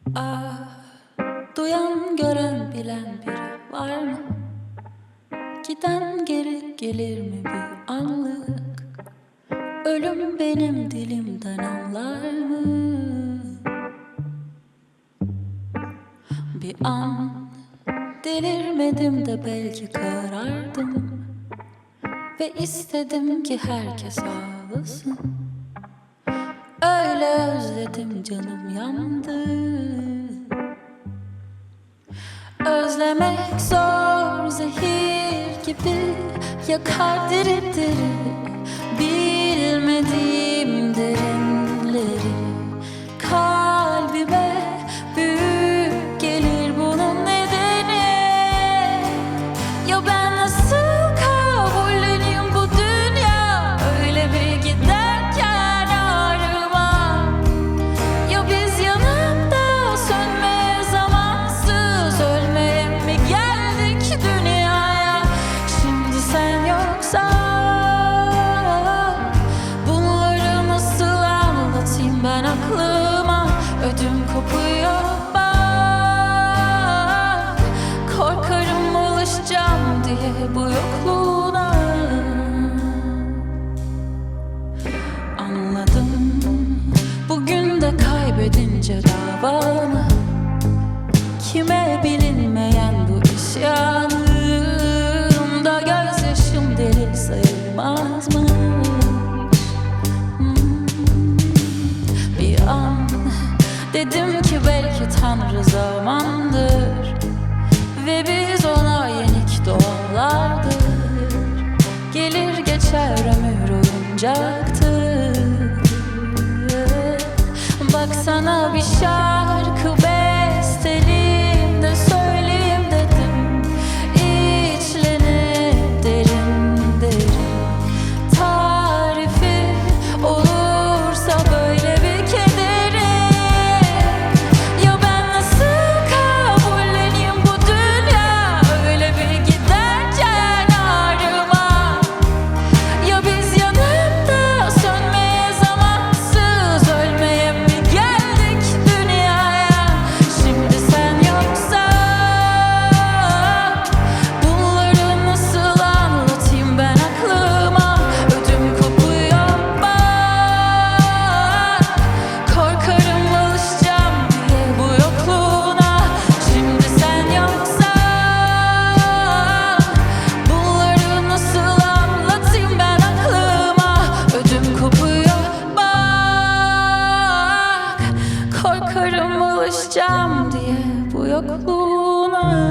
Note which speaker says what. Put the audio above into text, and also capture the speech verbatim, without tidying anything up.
Speaker 1: Ah, duyan gören bilen biri var mı? Giden geri gelir mi bir anlık? Ölüm benim dilimden anlar mı? Bir an delirmedim de belki karardım ve istedim ki herkes ağlasın. Öyle özledim, canım yandı. Özlemek zor, zehir gibi yakar diri diri. Bilmediğim derinleri kalbime büyük gelir, bunun nedeni. Ya ben nasıl kabulleneyim bu dünya öyle bir giderken ağrıma? Ya biz yanımda sönmeye, zamansız ölmeye mi geldik dünyaya? Şimdi sen yoksa bunları nasıl anlatayım ben aklıma? Ödüm kopuyor bak, korkarım alışacağım diye bu yokluğuna. Anladım bugün de kaybedince davanı, kime bilinmeyen bu isyanımda gözyaşım deli sayılmaz mı? Hmm. Bir an dedim ki belki Tanrı zamandır ve biz ona yenik doğalardır. Gelir geçer ömür oyuncaktır. Baksana bir şarkı besteleyeyim de söyleyeyim dedim, İçlenip derin derin. Tarifi olursa böyle bir kederi. Ya ben nasıl kabulleneyim bu dünya öyle bir giderken ağrıma? Ya biz yanımda sönmeye, zamansız ölmeye mi geldik dünyaya? Şimdi sen yoksa bunları nasıl anlatayım ben aklıma? Ödüm kopuyor bak, korkarım alışacağım diye bu yokluğuna. Şimdi sen yoksa bunları nasıl anlatayım ben aklıma? Ödüm kopuyor bak, korkarım alışacağım diye bu yokluğuna.